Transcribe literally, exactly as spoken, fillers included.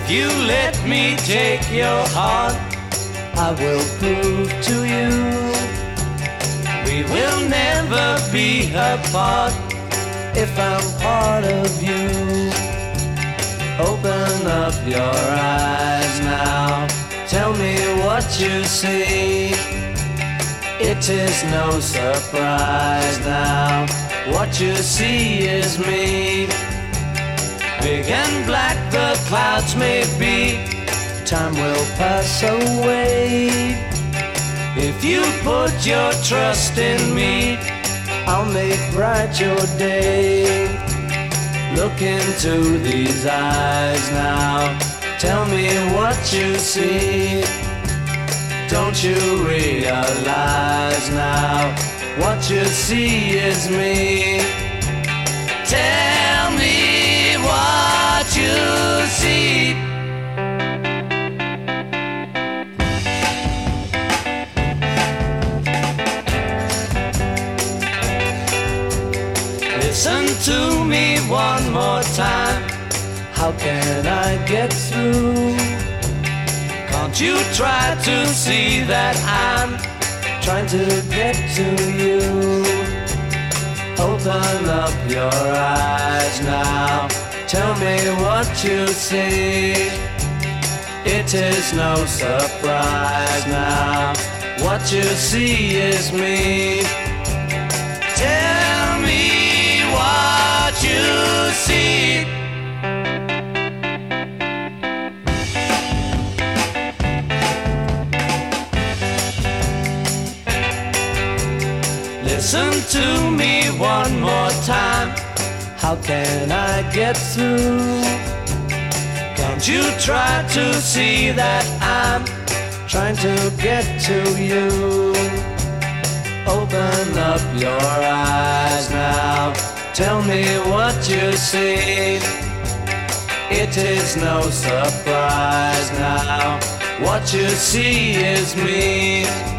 you let me take your heart, I will prove to you we will never be apart. if I'm part of you. Open up your eyes now, tell me what you see. It is no surprise now, what you see is me. Big and black the clouds may be, time will pass away. if you put your trust in me, I'll make bright your day. look into these eyes now, tell me what you see. Don't you realize now, what you see is me? Tell me what you see. Listen to me one more time. How can I get through? Can't you try to see that I'm Trying to get to you. Open up your eyes now, tell me what you see. It is no surprise now, what you see is me. Tell me what you see. Listen to me one more time. How can I get through? Can't you try to see that I'm Trying to get to you. Open up your eyes now, tell me what you see. It is no surprise now, what you see is me.